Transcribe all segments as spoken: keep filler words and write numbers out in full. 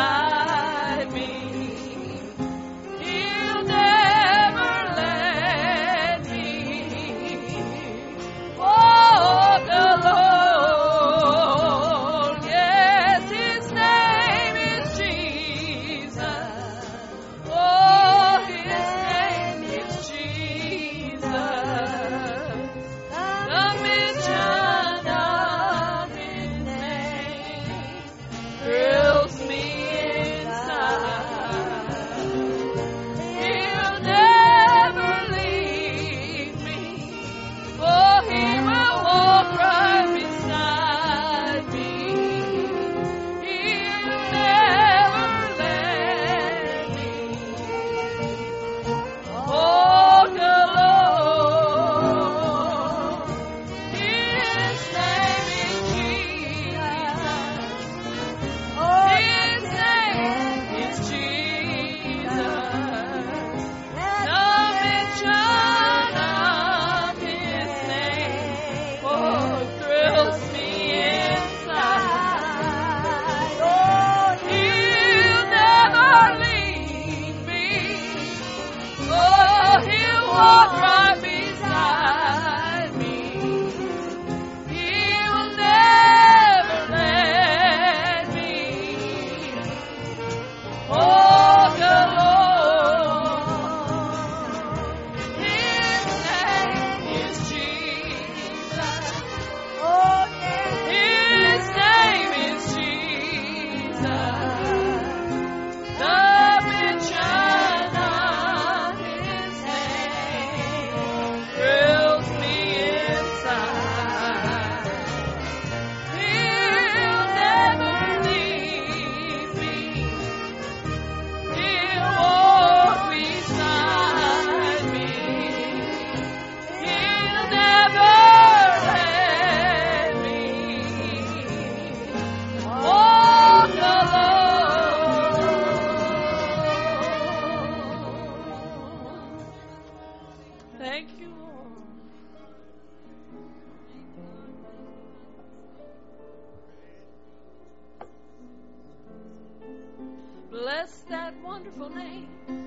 Bless that wonderful name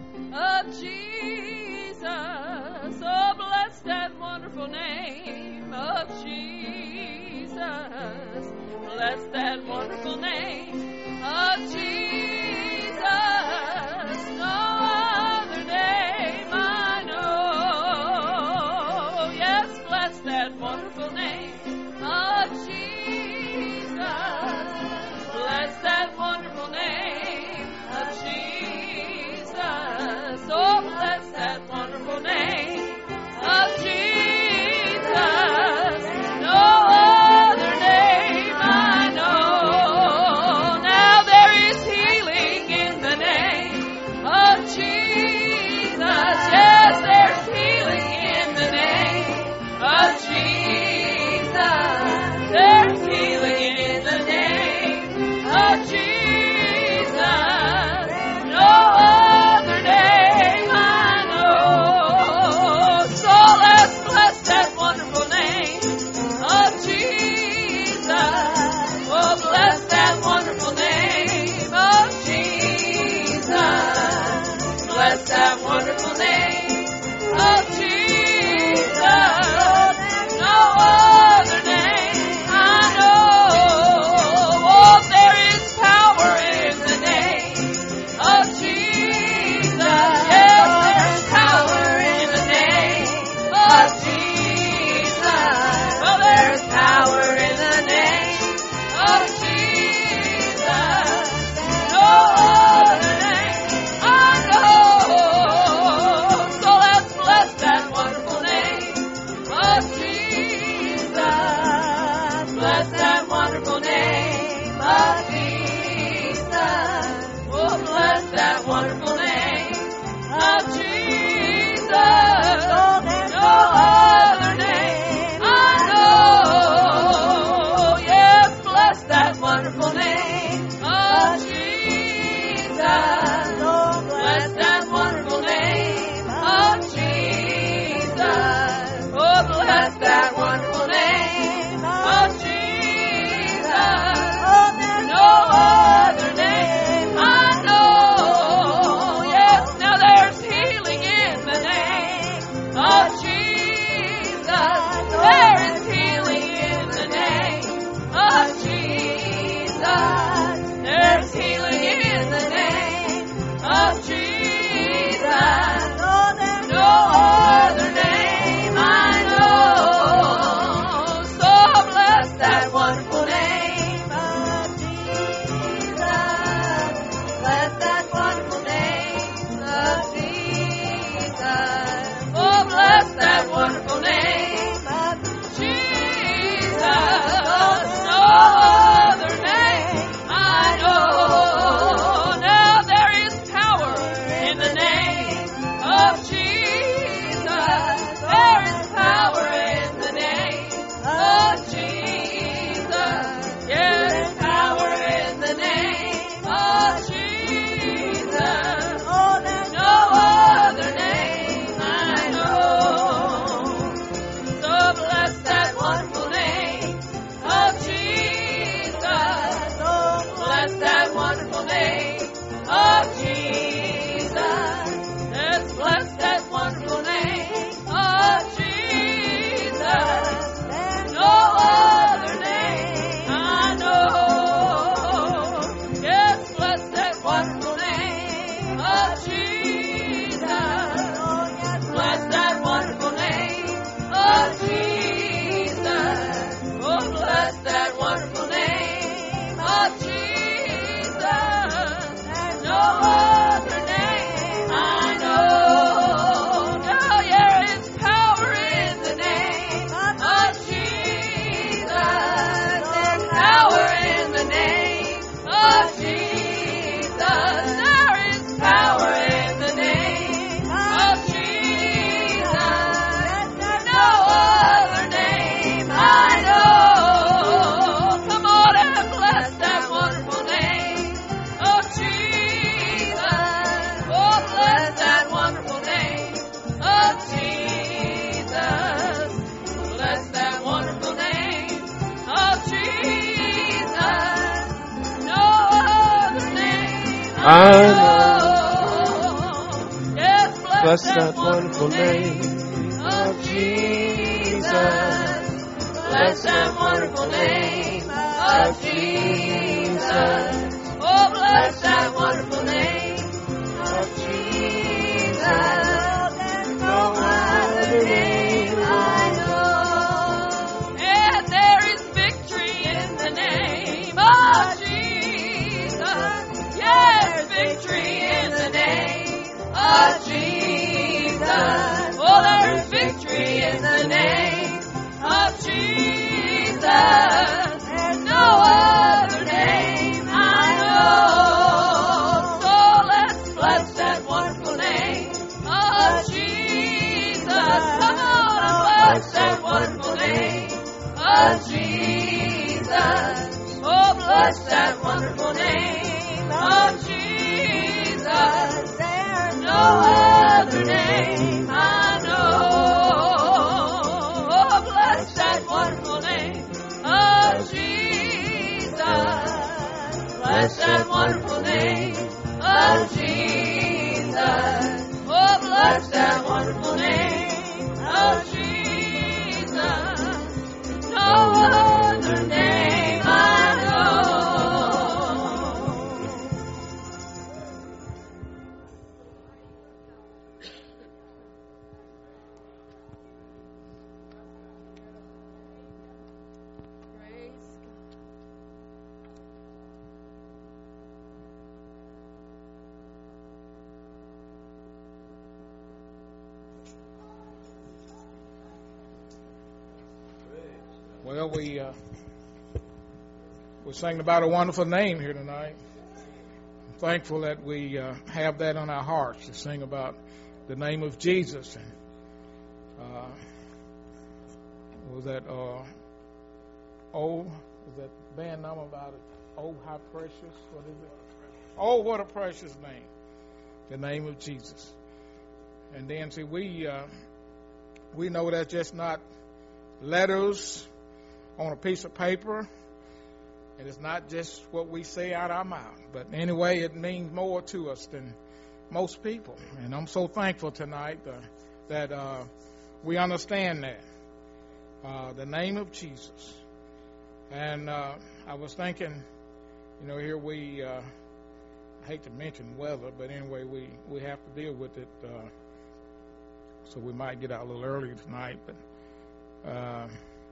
of Jesus. Oh, bless that wonderful name of Jesus. Bless that wonderful name of Jesus. No other name I know. Yes, bless that wonderful name of Jesus. Bless that wonderful name of Jesus. Oh, bless that wonderful name of Jesus. No other name I know. Now there is healing in the name of Jesus. Yes, there's healing in the name of Jesus. There's healing in the name of Jesus. No other name I know. So let's bless that wonderful name of Jesus. Oh, bless that wonderful name of Jesus. Bless that wonderful name of Jesus. No other name I know. Oh, there is power in the name of Jesus. Yes, there's power in the name of Jesus. Well, there's power in the name of Jesus. No other name I know. So let's bless that wonderful name of Jesus. Bless that wonderful name of Jesus. Oh, bless that wonderful name of Jesus. Oh, there's no other name I know. Yes, bless that wonderful name of Jesus. Oh, bless that wonderful name of Jesus. Oh, bless that wonderful name of Jesus. Oh, there's no other name I I know. Yes, bless, Bless that, that wonderful wonderful name name of Jesus. Bless that wonderful name of Jesus. Oh, bless that wonderful name of Jesus. There's no other name I know. And there is victory in the name of Jesus. Yes, victory in the name of Jesus. Oh, there's victory in the name of Jesus. There's no other name I know. So let's bless that wonderful name of Jesus. Come on and bless that wonderful name of Jesus. Oh, bless that wonderful name of Jesus. There's no other name I know. Oh, bless that wonderful name of Jesus. Bless that wonderful name of Jesus. Oh, bless that wonderful name of Jesus. No other name I know. Well, we uh, we're singing about a wonderful name here tonight. I'm thankful that we uh, have that on our hearts to sing about the name of Jesus. And uh, what was that? Uh, oh, was that band number about it? Oh, how precious! What is it? Oh, what a precious name! The name of Jesus. And then, see, we uh, we know that's just not letters on a piece of paper, and it's not just what we say out our mouth. But anyway, it means more to us than most people. And I'm so thankful tonight uh, that uh, we understand that. Uh, the name of Jesus. And uh, I was thinking, you know, here we, uh, I hate to mention weather, but anyway, we, we have to deal with it. Uh, so we might get out a little earlier tonight, but uh,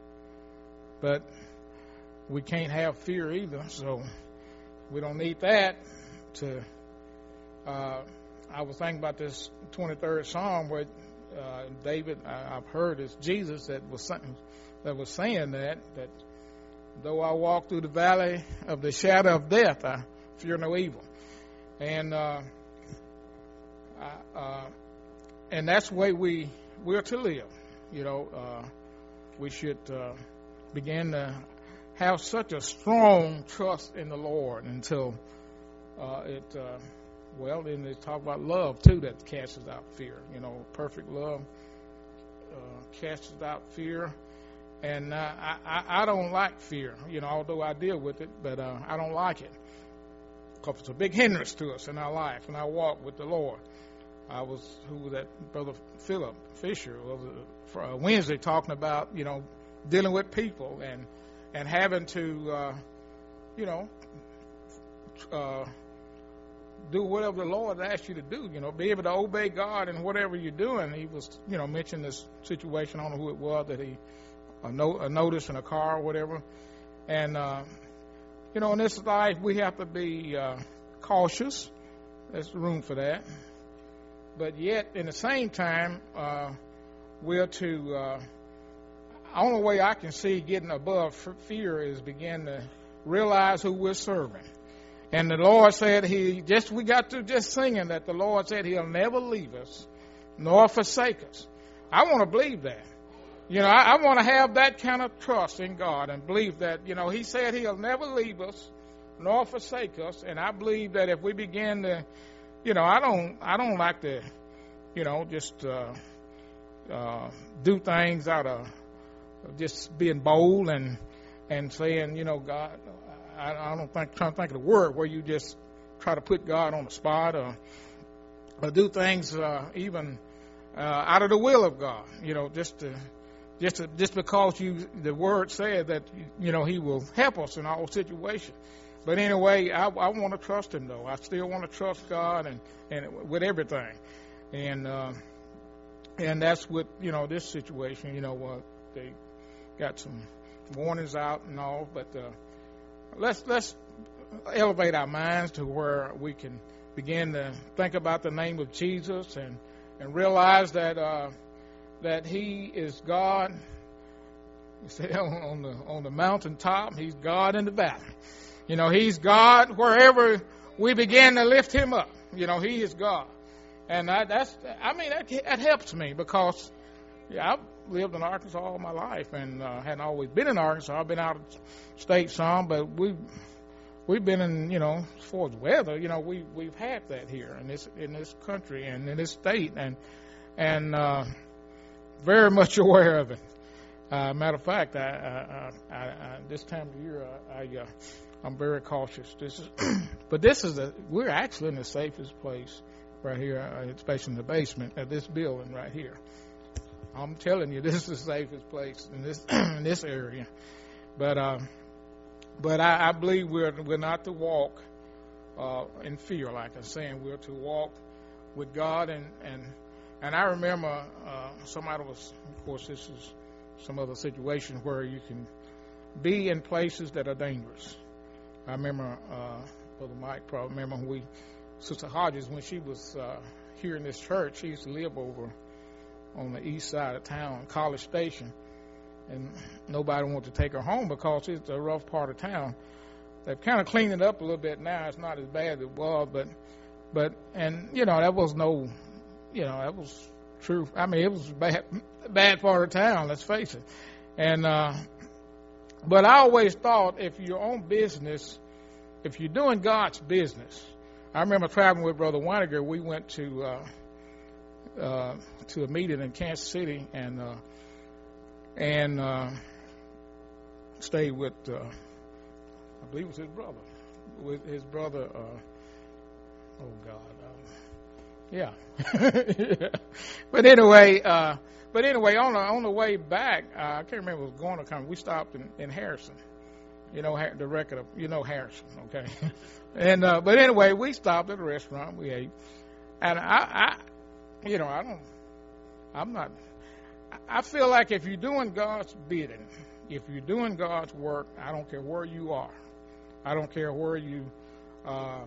but we can't have fear either, so we don't need that to, uh, I was thinking about this twenty-third Psalm where uh, David, I, I've heard it's Jesus that was saying, that was saying that, that though I walk through the valley of the shadow of death, I fear no evil. And uh, I, uh, and that's the way we, we're to live. You know, uh, we should uh, begin to have such a strong trust in the Lord until uh, it, uh, well, then they talk about love, too, that casts out fear. You know, perfect love uh, casts out fear. And uh, I, I, I don't like fear, you know, although I deal with it, but uh, I don't like it because it's a big hindrance to us in our life and our walk with the Lord. I was, who was that, Brother Philip Fisher, was for uh, Wednesday talking about, you know, dealing with people and and having to, uh, you know, uh, do whatever the Lord asks you to do, you know, be able to obey God in whatever you're doing. He was, you know, mentioning this situation, I don't know who it was, that he, a, no, a notice in a car or whatever. And, uh, you know, in this life, we have to be uh, cautious. There's room for that. But yet, in the same time, uh, we're to, uh, the only way I can see getting above fear is begin to realize who we're serving. And the Lord said he, just, we got to just singing that the Lord said he'll never leave us nor forsake us. I want to believe that. You know, I, I want to have that kind of trust in God and believe that, you know, he said he'll never leave us nor forsake us. And I believe that if we begin to, you know, I don't, I don't like to, you know, just uh, uh, do things out of just being bold and and saying, you know, God, I, I don't think, trying to think of the word where you just try to put God on the spot or, or do things uh, even uh, out of the will of God. You know, just to, just to, just because you the Word said that you know He will help us in all situations. But anyway, I, I want to trust Him though. I still want to trust God and, and with everything, and uh, and that's what you know this situation. You know, uh, they got some warnings out and all, but uh, let's let's elevate our minds to where we can begin to think about the name of Jesus and and realize that uh, that He is God. You say on the on the mountaintop, He's God in the valley. You know, He's God wherever we begin to lift Him up. You know, He is God, and I, that's I mean that, that helps me because yeah, I've lived in Arkansas all my life and uh, hadn't always been in Arkansas. I've been out of state some, but we we've been in you know as far as weather, you know we we've had that here in this in this country and in this state, and and uh, very much aware of it. Uh, matter of fact, I, I, I, I, this time of year I. I uh, I'm very cautious. This is, but this is a. We're actually in the safest place right here, especially in the basement of this building right here. I'm telling you, this is the safest place in this in this area. But uh, but I, I believe we're we're not to walk uh, in fear, like I'm saying. We're to walk with God, and and and I remember uh, somebody was. Of course, this is some other situation where you can be in places that are dangerous. I remember, uh, Brother Mike probably remember when we, Sister Hodges, when she was uh, here in this church, she used to live over on the east side of town, College Station, and nobody wanted to take her home because it's a rough part of town. They've kind of cleaned it up a little bit now. It's not as bad as it was, but, but, and, you know, that was no, you know, that was true. I mean, it was a bad, bad part of town, let's face it. And, uh, But I always thought if you're on business, if you're doing God's business, I remember traveling with Brother Weiniger. We went to uh, uh, to a meeting in Kansas City and uh, and uh, stayed with uh, I believe it was his brother, with his brother. Uh, oh God, uh, yeah. yeah. But anyway. Uh, But anyway, on the on the way back, uh, I can't remember if it was going to come. We stopped in, in Harrison, you know, the record of you know Harrison, okay. and uh, but anyway, we stopped at a restaurant. We ate, and I, I, you know, I don't, I'm not. I feel like if you're doing God's bidding, if you're doing God's work, I don't care where you are. I don't care where you. Uh,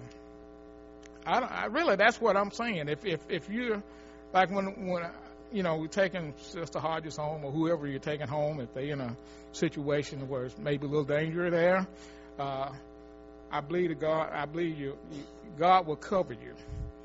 I, I really, that's what I'm saying. If if if you're like when when. You know, we're taking Sister Hodges home or whoever you're taking home, if they're in a situation where it's maybe a little danger there, uh, I believe to God, I believe you, God will cover you.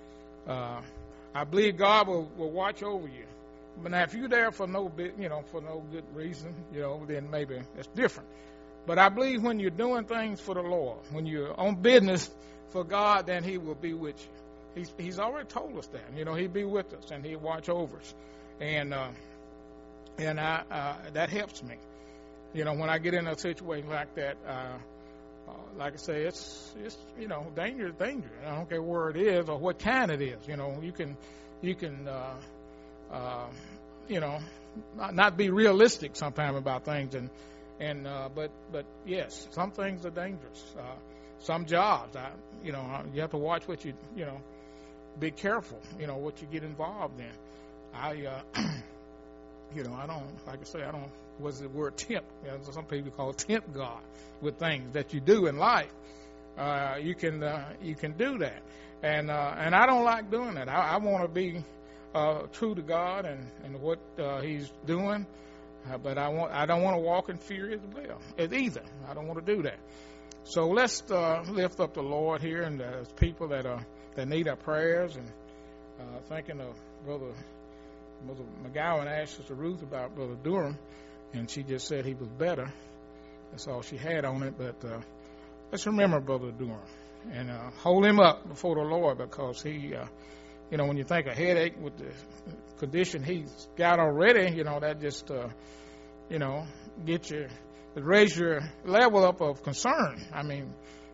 Uh, I believe God will, will watch over you. But now if you're there for no bit, you know, for no good reason, you know, then maybe it's different. But I believe when you're doing things for the Lord, when you're on business for God, then He will be with you. He's, he's already told us that. You know, He'll be with us and He'll watch over us. And uh, and I, uh, that helps me. You know, when I get in a situation like that, uh, uh, like I say, it's, it's you know, danger is danger. I don't care where it is or what kind it is. You know, you can, you can, uh, uh, you know, not, not be realistic sometimes about things. And, and uh, but, but, yes, some things are dangerous. Uh, some jobs, I, you know, you have to watch what you, you know, be careful, you know, what you get involved in. I, uh, you know, I don't, like I say, I don't, what's the word tempt? You know, some people call it tempt God with things that you do in life. Uh, you can, uh, you can do that. And, uh, and I don't like doing that. I, I want to be, uh, true to God and, and what, uh, He's doing. Uh, but I want, I don't want to walk in fear as well, as either. I don't want to do that. So let's, uh, lift up the Lord here and there's people that are, that need our prayers and, uh, thinking of Brother Mother McGowan asked Sister Ruth about Brother Durham, and she just said he was better. That's all she had on it. But uh, let's remember Brother Durham and uh, hold him up before the Lord because he, uh, you know, when you think a headache with the condition he's got already, you know, that just, uh, you know, get you, raise your level up of concern. I mean,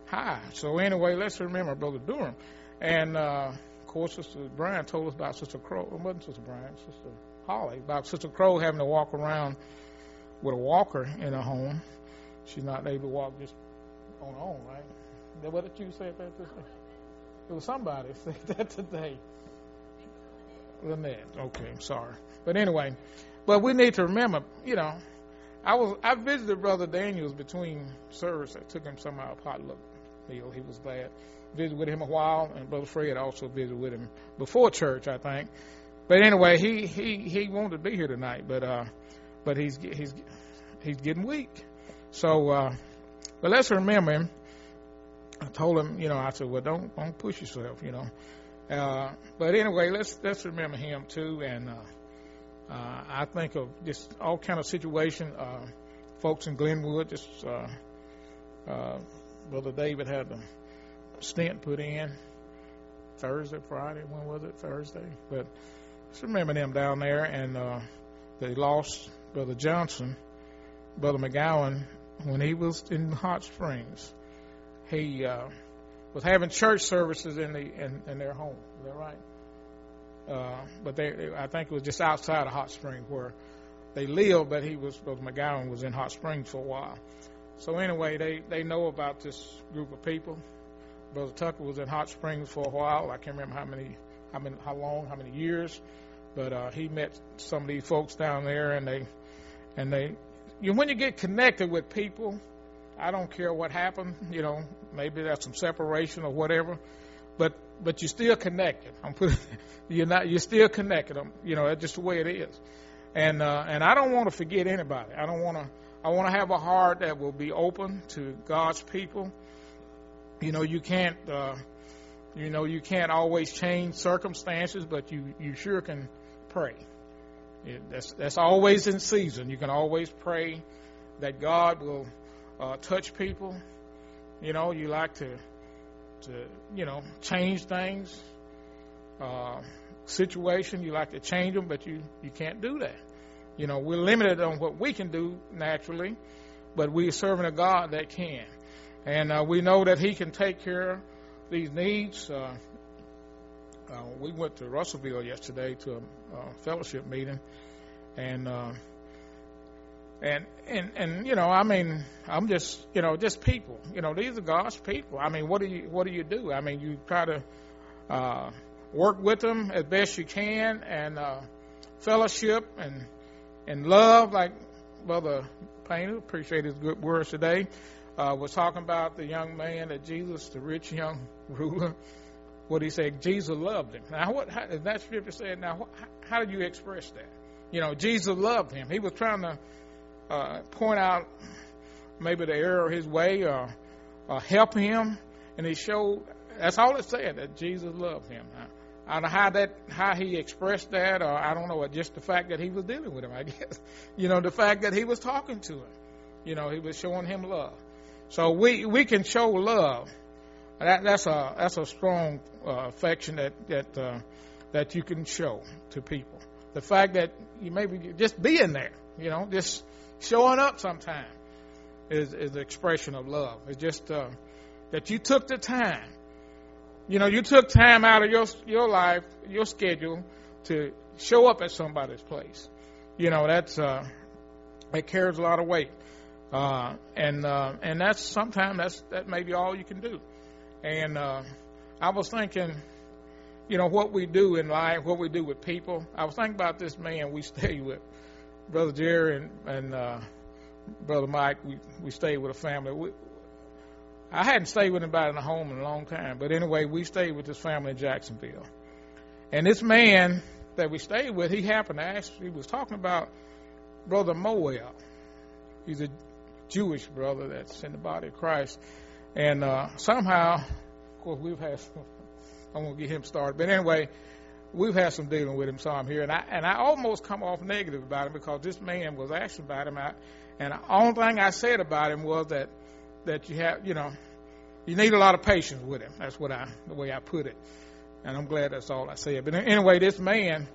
high. So anyway, let's remember Brother Durham. And, uh, of course, Sister Brian told us about Sister Crow. It wasn't Sister Brian, Sister Holly, about Sister Crow having to walk around with a walker in her home. She's not able to walk just on her own, right? What did you say about this? It was somebody said that today. Lynette. Okay, I'm sorry. But anyway, but we need to remember, you know, I was I visited Brother Daniels between service. I took him some of our potluck meal. He was glad. Visited with him a while, and Brother Fred also visited with him before church, I think. But anyway, he he, he wanted to be here tonight, but uh, but he's he's he's getting weak. So, uh, but let's remember him. I told him, you know, I said, well, don't don't push yourself, you know. Uh, but anyway, let's let's remember him too, and uh, uh, I think of just all kind of situation. Uh, folks in Glenwood, just uh, uh, Brother David had the stent put in Thursday, Friday. When was it? Thursday. But let's remember them down there, and uh, they lost Brother Johnson, Brother McGowan, when he was in Hot Springs. He uh, was having church services in the in, in their home. Is that right? Uh, but they, I think it was just outside of Hot Springs where they lived. But he was, Brother McGowan was in Hot Springs for a while. So anyway, they, they know about this group of people. Brother Tucker was in Hot Springs for a while. I can't remember how many, how many, how long, how many years. But uh, he met some of these folks down there, and they, and they, you know, when you get connected with people. I don't care what happened, you know, maybe there's some separation or whatever, but but you're still connected. I'm putting, you're not, you're still connected. I'm, you know, that's just the way it is. And uh, and I don't want to forget anybody. I don't want to. I want to have a heart that will be open to God's people. You know, you can't, uh, you know, you can't always change circumstances, but you, you sure can pray. It, that's that's always in season. You can always pray that God will. Uh, touch people, you know, you like to, to you know, change things, uh, situation, you like to change them, but you, you can't do that. You know, we're limited on what we can do naturally, but we're serving a God that can. And uh, we know that he can take care of these needs. Uh, uh, we went to Russellville yesterday to a uh, fellowship meeting, and uh And, and, and, you know, I mean, I'm just, you know, just people, you know, these are God's people. I mean, what do you, what do you do? I mean, you try to, uh, work with them as best you can and, uh, fellowship and, and love, like Brother Painter, appreciate his good words today, uh, was talking about the young man that Jesus, the rich young ruler, what he said, Jesus loved him. Now, what, how, as that scripture said, now, how, how do you express that? You know, Jesus loved him. He was trying to, Uh, point out maybe the error of his way or, or help him, and he showed. That's all it said, that Jesus loved him. I, I don't know how that how he expressed that, or I don't know, just the fact that he was dealing with him. I guess you know the fact that he was talking to him. You know, he was showing him love. So we we can show love. That, that's a that's a strong uh, affection that that uh, that you can show to people. The fact that you maybe just being there, you know, just showing up sometime is, is the expression of love. It's just uh, that you took the time. You know, you took time out of your your life, your schedule, to show up at somebody's place. You know, that's uh, that carries a lot of weight, uh, and uh, and that's sometimes that's that may be all you can do. And uh, I was thinking, you know, what we do in life, what we do with people. I was thinking about this man we stayed with. Brother Jerry and, and uh, Brother Mike, we, we stayed with a family. We, I hadn't stayed with anybody in a home in a long time, but anyway, we stayed with this family in Jacksonville. And this man that we stayed with, he happened to ask, he was talking about Brother Moel. He's a Jewish brother that's in the body of Christ. And uh, somehow, of course, we've had, I'm going to get him started, but anyway, we've had some dealing with him some here, and I and I almost come off negative about him because this man was asking about him, I, and the only thing I said about him was that that you have, you know, you need a lot of patience with him. That's what I, the way I put it, and I'm glad that's all I said. But anyway, this man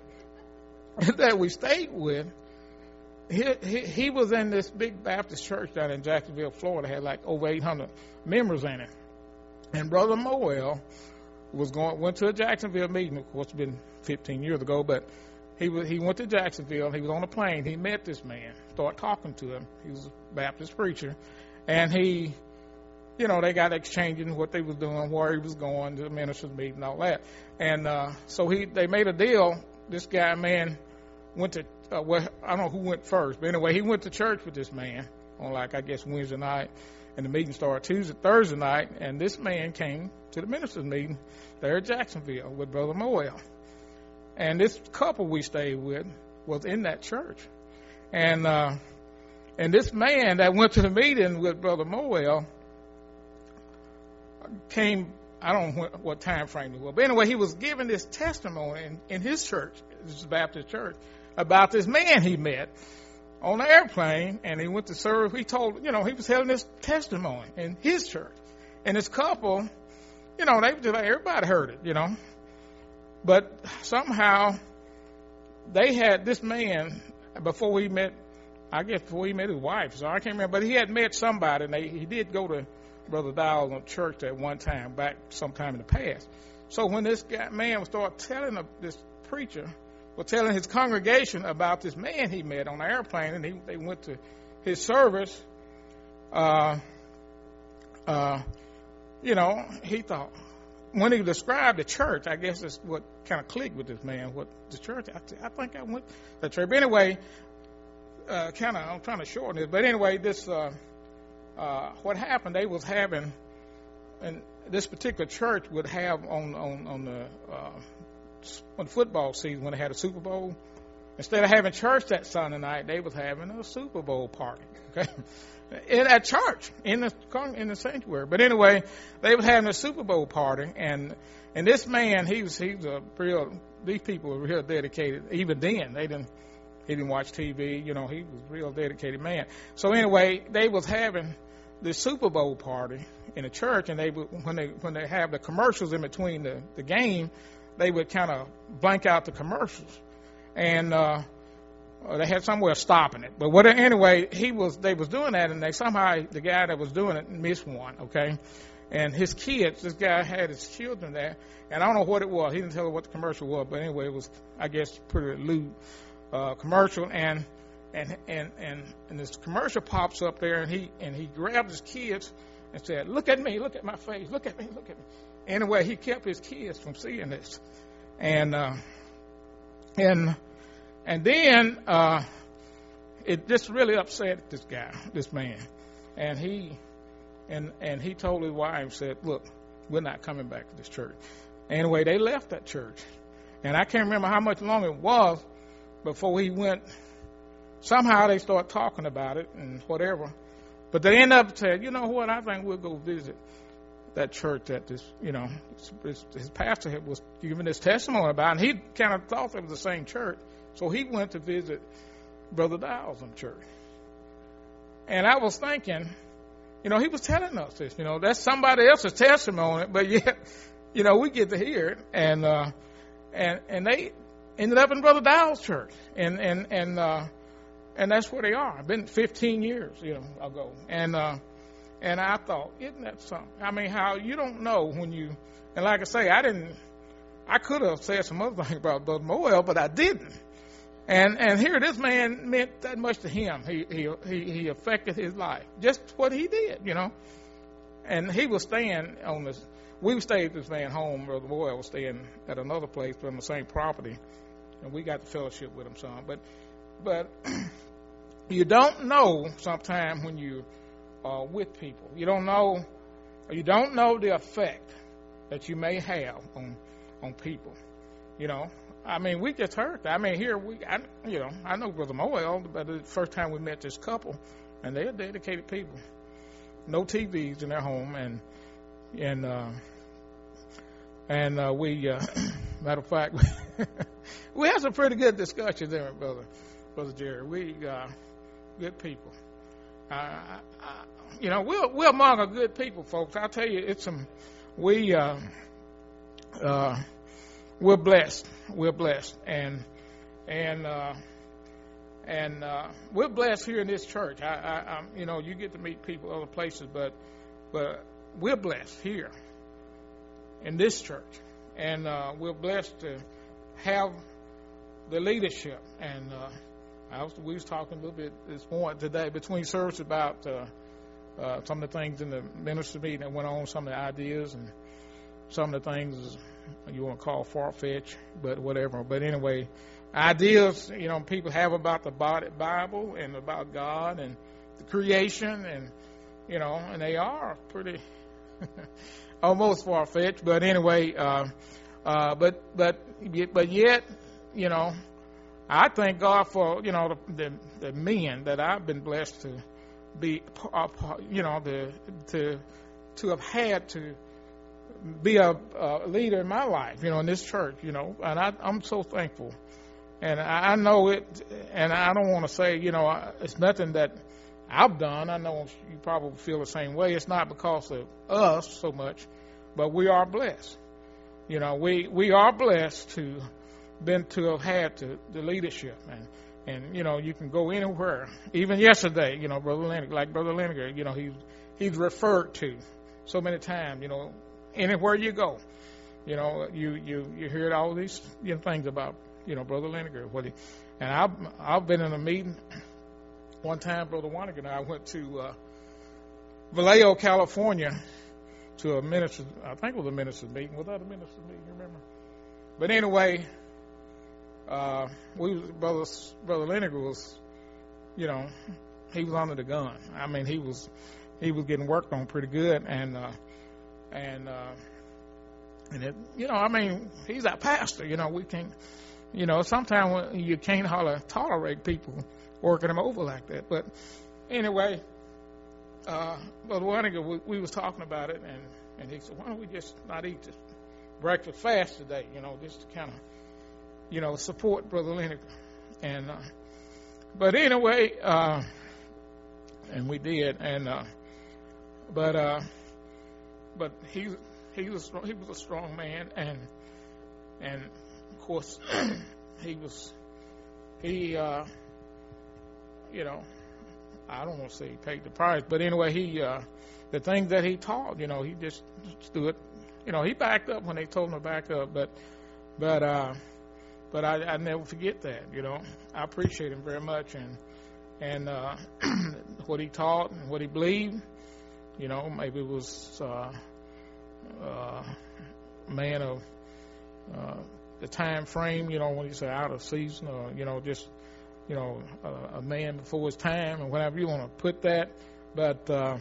that we stayed with, he, he he was in this big Baptist church down in Jacksonville, Florida, had like over eight hundred members in it, And Brother Moel was going went to a Jacksonville meeting. Of course, it's been fifteen years ago, but he was he went to Jacksonville. He was on a plane. He met this man, started talking to him. He was a Baptist preacher, and he, you know, they got exchanging what they was doing, where he was going to the ministers' meeting, and all that. And uh, so he they made a deal. This guy, man, went to uh, well, I don't know who went first, but anyway, he went to church with this man on, like, I guess Wednesday night, and the meeting started Tuesday, Thursday night, and this man came to the ministers' meeting there at Jacksonville with Brother Moel. And this couple we stayed with was in that church. And uh, and this man that went to the meeting with Brother Moel came, I don't know what, what time frame it was, but anyway, he was giving this testimony in, in his church, this Baptist church, about this man he met on the airplane, and he went to serve. He told, you know, he was telling this testimony in his church. And this couple, you know, they just like, everybody heard it, you know. But somehow they had this man before he met, I guess before he met his wife, so I can't remember, but he had met somebody, and they, he did go to Brother Dowell's church at one time, back sometime in the past. So when this guy, man started telling a, this preacher, was telling his congregation about this man he met on the airplane, and he, they went to his service, uh, uh, you know, he thought, when he described the church, I guess that's what kind of clicked with this man, what the church, I, I think I went to the church. But anyway, uh, kind of, I'm trying to shorten it, but anyway, this, uh, uh, what happened, they was having, and this particular church would have on, on, on the, uh, on the football season when they had a Super Bowl, instead of having church that Sunday night, they was having a Super Bowl party, okay, in at church in the in the sanctuary. But anyway, they was having a Super Bowl party, and and this man, he was he was a real. These people were real dedicated. Even then, they didn't he didn't watch T V. You know, he was a real dedicated man. So anyway, they was having the Super Bowl party in the church, and they would, when they when they have the commercials in between the the game, they would kind of blank out the commercials, and uh, they had somewhere stopping it. But what anyway, he was they was doing that, and they somehow the guy that was doing it missed one. Okay, and his kids, this guy had his children there, and I don't know what it was. He didn't tell her what the commercial was, but anyway, it was, I guess, pretty lewd uh, commercial, and and and and and this commercial pops up there, and he and he grabbed his kids and said, "Look at me, look at my face, look at me, look at me." Anyway, he kept his kids from seeing this, and uh, and and then uh, it just really upset this guy, this man, and he and and he told his wife, said, "Look, we're not coming back to this church." Anyway, they left that church, and I can't remember how much longer it was before he went. Somehow they start talking about it and whatever, but they end up saying, "You know what? I think we'll go visit that church that this, you know, his, his pastor was giving this testimony about," and he kind of thought it was the same church. So he went to visit Brother Dowell's church. And I was thinking, you know, he was telling us this, you know, that's somebody else's testimony, but yet, you know, we get to hear it. And, uh, and, and they ended up in Brother Dowell's church. And, and, and, uh, and that's where they are. Been fifteen years, you know, ago. And, uh, And I thought, isn't that something? I mean, how you don't know when you, and like I say, I didn't, I could have said some other thing about Brother Moel, but I didn't. And and here, this man meant that much to him. He he he, he affected his life, just what he did, you know. And he was staying on this. We stayed at this man home. Brother Moel was staying at another place on the same property, and we got the fellowship with him some. But but you don't know sometimes when you Uh, with people. You don't know, you don't know the effect that you may have on on people. You know, I mean, we just heard that. I mean, here we, I, you know, I know Brother Moel, but the first time we met this couple, and they're dedicated people. No T Vs in their home, and and uh, and uh, we, uh, matter of fact, we had some pretty good discussions there, brother, brother Jerry. We uh, good people. Uh, I, you know, we're, we're among a good people, folks. I'll tell you, it's some, we, uh, uh, we're blessed. We're blessed. And, and, uh, and, uh, we're blessed here in this church. I, I, I'm, you know, you get to meet people other places, but, but we're blessed here. in this church. And uh, we're blessed to have the leadership. And uh, I was, we was talking a little bit this morning today between service about uh, uh, some of the things in the ministry meeting that went on, some of the ideas and some of the things you want to call far-fetched, but whatever. But anyway, ideas, you know, people have about the Bible and about God and the creation, and, you know, and they are pretty almost far-fetched. But anyway, uh, uh, but, but, but yet, you know, I thank God for, you know, the, the, the men that I've been blessed to be, you know, the, to, to have had to be a, a leader in my life, you know, in this church, you know, and I, I'm so thankful. And I, I know it, and I don't want to say, you know, it's nothing that I've done. I know you probably feel the same way. It's not because of us so much, but we are blessed. You know, we, we are blessed to been to have had to, the leadership, and and you know, you can go anywhere. Even yesterday, you know, Brother Lenniger, like Brother Lenniger, you know, he he's referred to so many times. You know, anywhere you go, you know, you you you hear all these you know, things about you know Brother Lenniger. What he and I've I've been in a meeting one time. Brother Waniger and I went to uh, Vallejo, California, to a minister. I think it was a minister's meeting. Was that a minister's meeting? You remember? But anyway. Uh, we brother brother Lenniger was, you know, he was under the gun. I mean, he was he was getting worked on pretty good, and uh, and uh, and it, you know, I mean, he's our pastor. You know, we can't, you know, sometimes you can't hardly tolerate people working him over like that. But anyway, uh, brother Lenniger, we, we was talking about it, and and he said, why don't we just not eat this breakfast fast today? You know, just to kind of, you know, support Brother Lenniger. And, uh, but anyway, uh, and we did, and, uh, but, uh, but he, he was, he was a strong man, and, and of course, he was, he, uh, you know, I don't want to say he paid the price, but anyway, he, uh, the things that he taught, you know, he just stood, you know, he backed up when they told him to back up, but, but, uh, But I, I never forget that, you know. I appreciate him very much, and and uh, what he taught and what he believed. You know, maybe it was uh, uh, a man of uh, the time frame. You know, when you say out of season, or you know, just you know, a, a man before his time, or whatever you want to put that. But uh,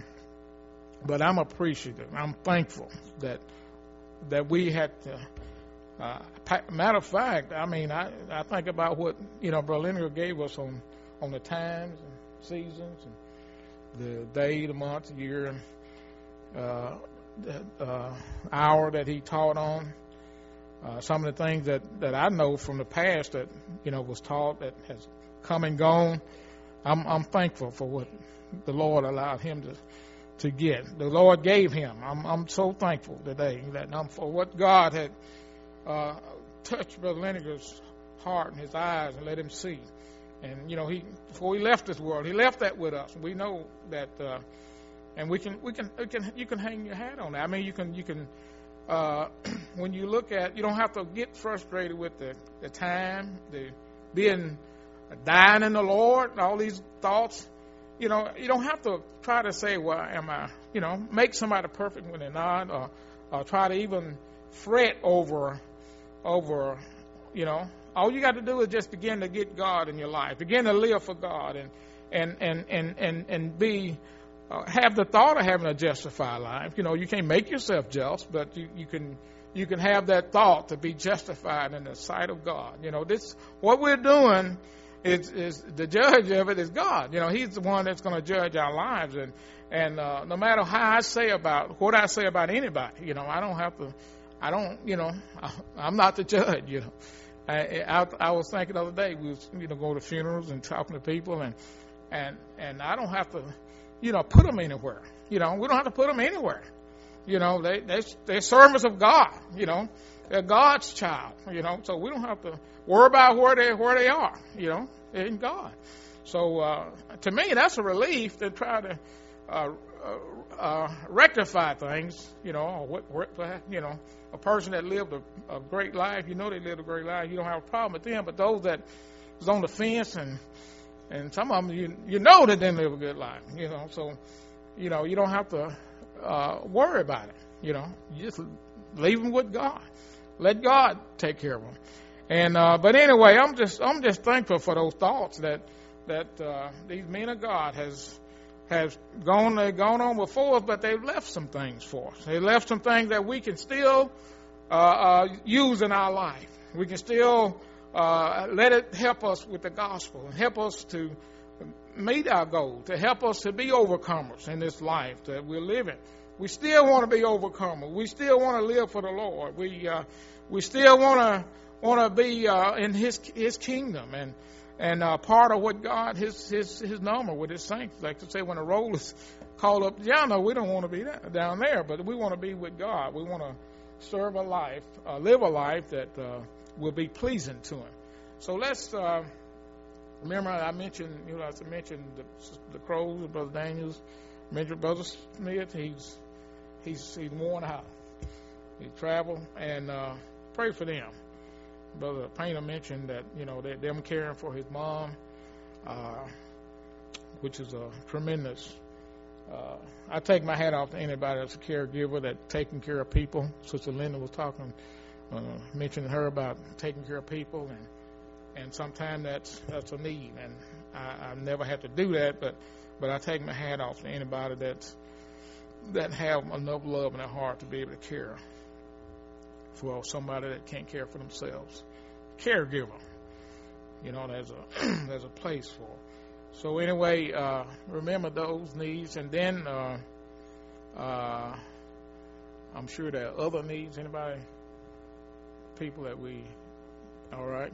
but I'm appreciative. I'm thankful that that we had to. Uh, matter of fact, I mean, I, I think about what, you know, Brother Lenniger gave us on, on the times and seasons and the day, the month, the year, and uh, the uh, hour that he taught on. Uh, some of the things that, that I know from the past that, you know, was taught that has come and gone. I'm, I'm thankful for what the Lord allowed him to to get. The Lord gave him. I'm, I'm so thankful today that I'm for what God had Uh, touched Brother Lenniger's heart and his eyes and let him see. And you know, he before he left this world, he left that with us. We know that, uh, and we can we can we can you can hang your hat on that. I mean, you can you can uh, when you look at, you don't have to get frustrated with the the time, the being uh, dying in the Lord, and all these thoughts. You know, you don't have to try to say, well, am I? You know, make somebody perfect when they're not, or, or try to even fret over. over, you know, all you got to do is just begin to get God in your life, begin to live for God, and and and and and, and be uh, have the thought of having a justified life. You know, you can't make yourself just, but you, you can you can have that thought to be justified in the sight of God. You know, this what we're doing is is the judge of it is God. You know, He's the one that's going to judge our lives, and and uh, no matter how I say about what I say about anybody, you know, I don't have to. I don't, you know, I, I'm not the judge, you know. I, I, I was thinking the other day, we was, you know, going to funerals and talking to people, and, and, and I don't have to, you know, put them anywhere. You know, we don't have to put them anywhere. You know, they, they, they're servants of God, you know. They're God's child, you know, so we don't have to worry about where they, where they are, you know, in God. So, uh, to me, that's a relief to try to, uh, uh, uh, rectify things, you know, or what, what, you know, a person that lived a, a great life, you know they lived a great life, you don't have a problem with them, but those that was on the fence and and some of them, you you know they didn't live a good life, you know, so, you know, you don't have to uh, worry about it, you know, you just leave them with God. Let God take care of them. And uh, but anyway, I'm just I'm just thankful for those thoughts that that uh, these men of God has has gone they've gone on before us, but they've left some things for us. They left some things that we can still uh, uh, use in our life. We can still uh, let it help us with the gospel and help us to meet our goal, to help us to be overcomers in this life that we're living. We still want to be overcomers. We still want to live for the Lord. We uh, we still want to want to be uh, in His His kingdom and and uh, part of what God His His His number with His saints. Like to say, when the roll is called up, yeah, no, we don't want to be down there, but we want to be with God. We want to serve a life, uh, live a life that uh, will be pleasing to Him. So let's uh, remember. I mentioned, you know, I mentioned the, the Crows, Brother Daniels, mentioned Brother Smith. He's he's he's worn out. He traveled and uh, pray for them. Brother Painter mentioned that, you know, that them caring for his mom, uh, which is a tremendous. Uh, I take my hat off to anybody that's a caregiver that taking care of people. Sister Linda was talking, uh, mentioning her about taking care of people, and and sometimes that's that's a need, and I, I've never had to do that, but but I take my hat off to anybody that's that have enough love in their heart to be able to care for somebody that can't care for themselves. Caregiver, you know, there's a there's a place for. So anyway, uh, remember those needs, and then uh, uh, I'm sure there are other needs. Anybody, people that we, all right.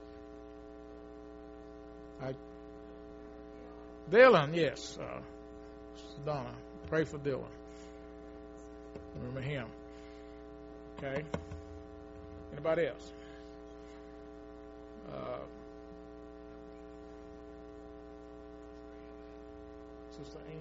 I, Dylan, yes, uh, Donna, pray for Dylan. Remember him. Okay. Anybody else? Uh, Sister Ann.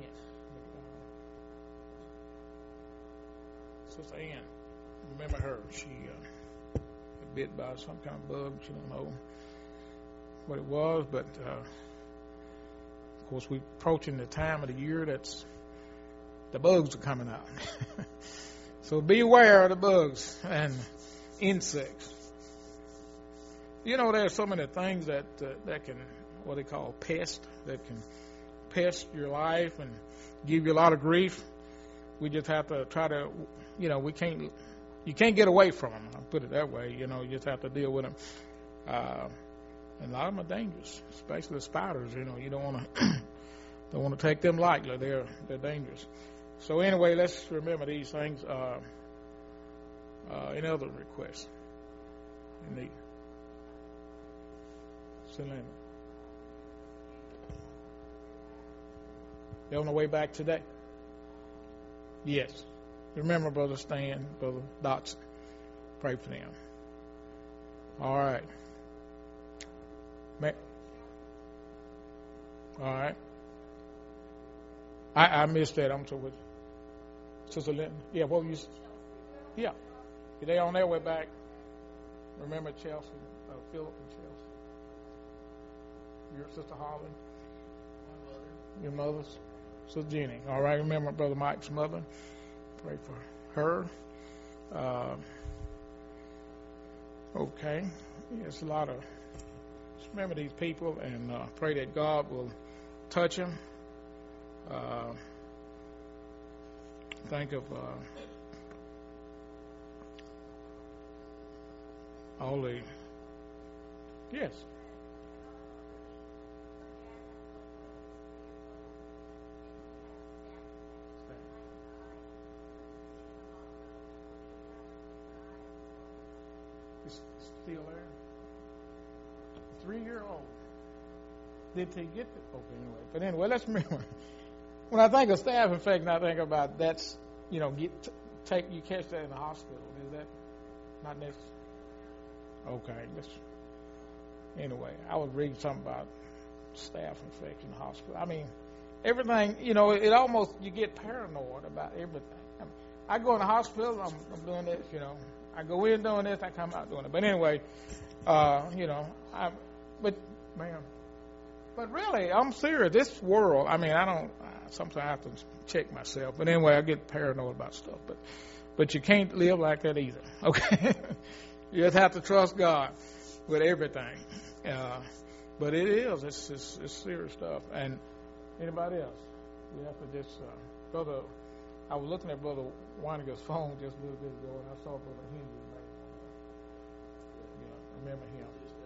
Sister Ann. Remember her. She uh, got bit by some kind of bug. She don't know what it was, but uh, of course we're approaching the time of the year that's the bugs are coming out. So be aware of the bugs and insects. You know, there's so many things that uh, that can, what they call pest, that can pest your life and give you a lot of grief. We just have to try to, you know, we can't, you can't get away from them. I'll put it that way. You know, you just have to deal with them. Uh, and a lot of them are dangerous, especially the spiders. You know, you don't want to don't want to take them lightly. They're they're dangerous. So anyway, let's remember these things. Uh, uh, any other requests? Any? Selena. They're on the way back today? Yes. Remember Brother Stan, Brother Dotson. Pray for them. All right. All right. I, I missed that. I'm so with Sister Linton. Yeah, what were you? Yeah. They on their way back. Remember Chelsea, uh, Philip and Chelsea. Your Sister Holly. My mother. Your mother's. Sister Jenny. All right. Remember Brother Mike's mother. Pray for her. Uh, okay. Yes, a lot of. Just remember these people and uh, pray that God will touch them. Uh, think of uh, all the yes. It's still there. Three-year-old. Did they get it? Okay, anyway. But anyway, let's remember. When I think of staph infection, I think about that's, you know, get take you catch that in the hospital. Is that not necessary? Okay, let's. Anyway, I was reading something about staph infection in the hospital. I mean, everything, you know, it, it almost, you get paranoid about everything. I, mean, I go in the hospital, I'm, I'm doing this, you know. I go in doing this, I come out doing it. But anyway, uh, you know, I, but, man, but really, I'm serious. This world, I mean, I don't, sometimes I have to check myself. But anyway, I get paranoid about stuff. But, but you can't live like that either, okay? You just have to trust God with everything. Uh, but it is, it's, it's, it's serious stuff. And anybody else? We have to just, uh, Brother, I was looking at Brother Weininger's phone just a little bit ago, and I saw Brother Henry's name on there. You know, remember him.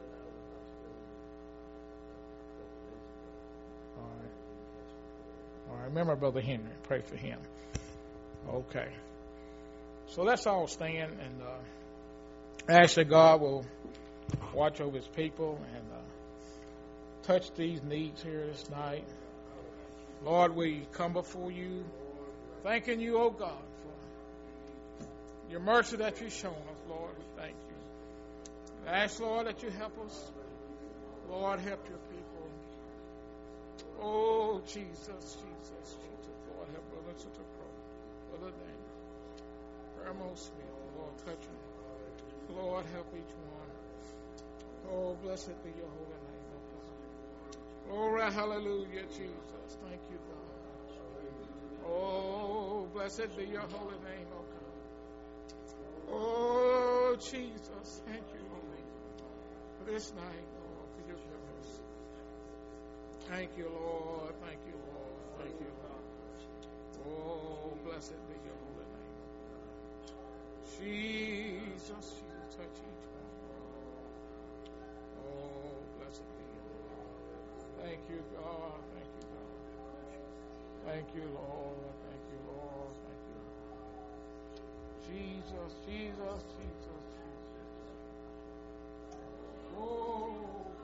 All right. All right, remember Brother Henry. Pray for him. Okay. So let's all stand and uh, ask that God will watch over his people and uh, touch these needs here this night. Lord, we come before you, thanking you, oh God, for your mercy that you've shown us, Lord. We thank you. I ask, Lord, that you help us. Lord, help your people. Oh, Jesus, Jesus, Jesus. Lord, help Brother Sister Pro, Brother Daniel, Grandma Smith. Lord, touch them. Lord, help each one. Oh, blessed be your holy name, oh God. Glory, hallelujah, Jesus. Thank you, God. Oh, blessed be your holy name, oh God. Oh, Jesus, thank you, Lord, for this night, Lord, for your goodness. Thank you, Lord. Thank you, Lord. Thank you, Lord. Oh, blessed be your holy name, oh God. Jesus, Jesus, touch each one. Oh, blessed be your Lord. Thank you, God. Thank you, God. Thank you, Lord. Thank you, Lord. Thank you, Lord. Jesus, Jesus, Jesus, Jesus. Oh,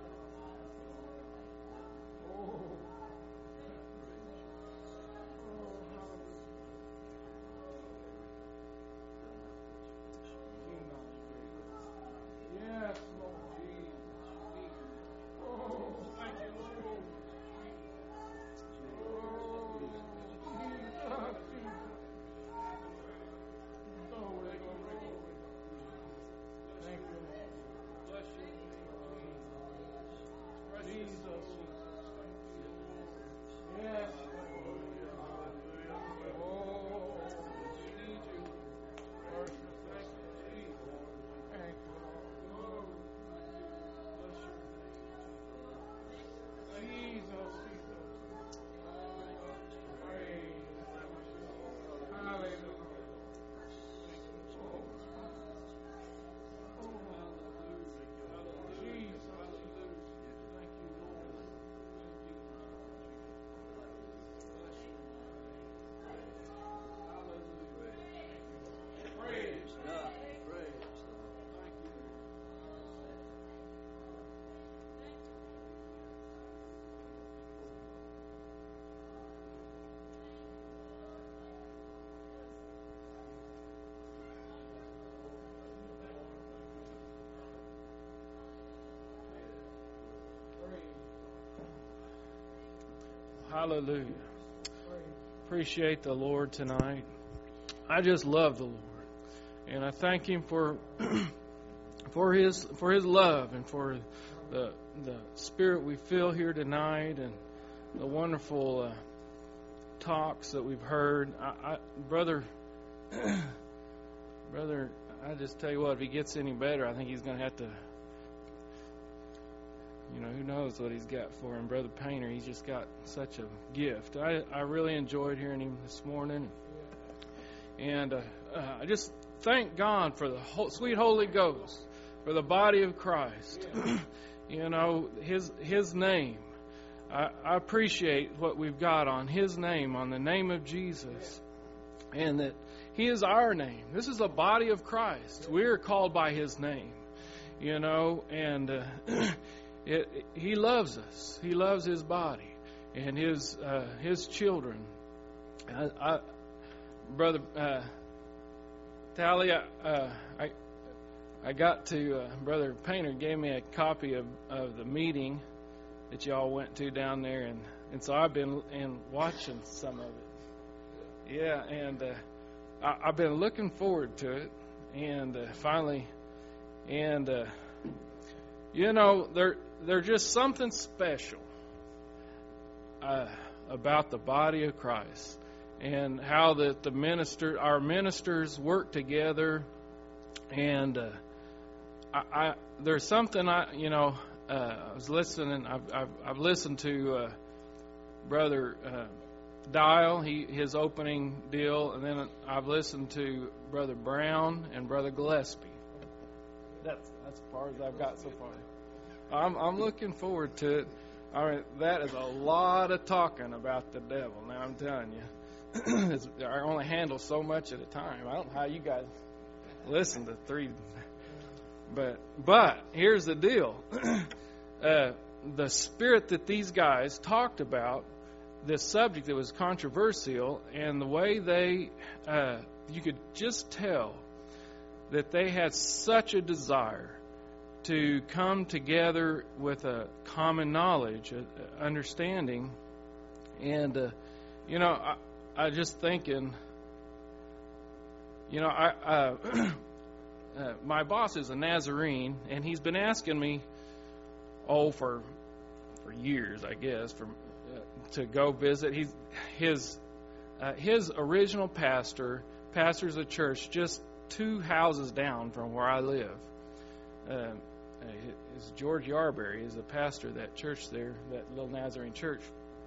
oh. Yes, Lord Jesus. Oh, thank you, Lord. Oh, Jesus, Jesus. Glory, glory, glory. Thank you, Lord. Bless you, Jesus. Jesus, Jesus. Yes, Lord. Oh, we need you. Worship. Thank you, Jesus. Thank you, Lord. Bless you. Jesus, Jesus. Praise. Hallelujah. Thank you, Lord. Oh, hallelujah. Jesus. Thank you, Lord. Bless you. Hallelujah. Praise God. Praise God. Thank you. Hallelujah. Appreciate the Lord tonight. I just love the Lord. And I thank Him for for His for His love and for the the spirit we feel here tonight and the wonderful uh, talks that we've heard. I, I, brother, brother, I just tell you what, if he gets any better, I think he's going to have to, you know, who knows what he's got for him. Brother Painter, he's just got such a gift. I, I really enjoyed hearing him this morning. And uh, uh, I just thank God for the whole, sweet Holy Ghost, for the body of Christ. You know, His His name. I, I appreciate what we've got on His name, on the name of Jesus. And that He is our name. This is a body of Christ. We are called by His name. You know, and uh, it, it, He loves us. He loves His body and His uh, His children. I, I, Brother uh, Tally, uh, I I got to uh, Brother Painter gave me a copy of, of the meeting that y'all went to down there in and so I've been and watching some of it. Yeah, and uh, I, I've been looking forward to it, and uh, finally, and uh, you know, there there's just something special uh, about the body of Christ, and how that the minister, our ministers, work together, and uh, I, I there's something I you know. Uh, I was listening. I've, I've, I've listened to uh, Brother uh, Dial, he his opening deal, and then I've listened to Brother Brown and Brother Gillespie. That's that's as far as I've got so far. I'm I'm looking forward to it. All right, that is a lot of talking about the devil. Now I'm telling you, it's, I only handle so much at a time. I don't know how you guys listen to three. But but here's the deal. uh, the spirit that these guys talked about, this subject that was controversial, and the way they, uh, you could just tell that they had such a desire to come together with a common knowledge, a, a understanding. And, uh, you know, I, I just thinking, you know, I... Uh, Uh, my boss is a Nazarene, and he's been asking me, oh, for for years, I guess, for uh, to go visit. He's his uh, his original pastor pastors a church just two houses down from where I live. Uh, is George Yarberry is a pastor of that church there, that little Nazarene church.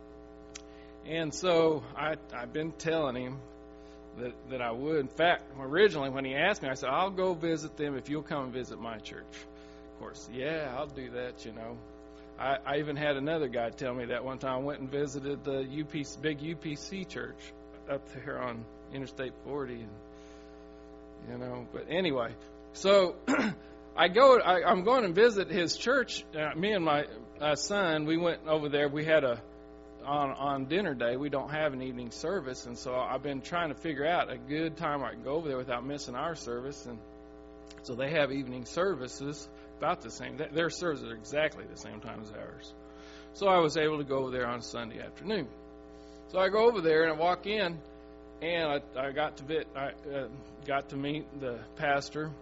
And so I I've been telling him that that I would. In fact, originally when he asked me, I said, I'll go visit them if you'll come and visit my church. Of course, yeah, I'll do that, you know. I, I even had another guy tell me that one time. I went and visited the U P C, big U P C church up there on Interstate forty. And, you know, but anyway, so I go, I, I'm going to visit his church. Uh, me and my uh, son, we went over there. We had a, On, on dinner day, we don't have an evening service, and so I've been trying to figure out a good time I can go over there without missing our service. And so they have evening services about the same. Their services are exactly the same time as ours. So I was able to go over there on Sunday afternoon. So I go over there and I walk in, and I, I got to bit, I uh, got to meet the pastor,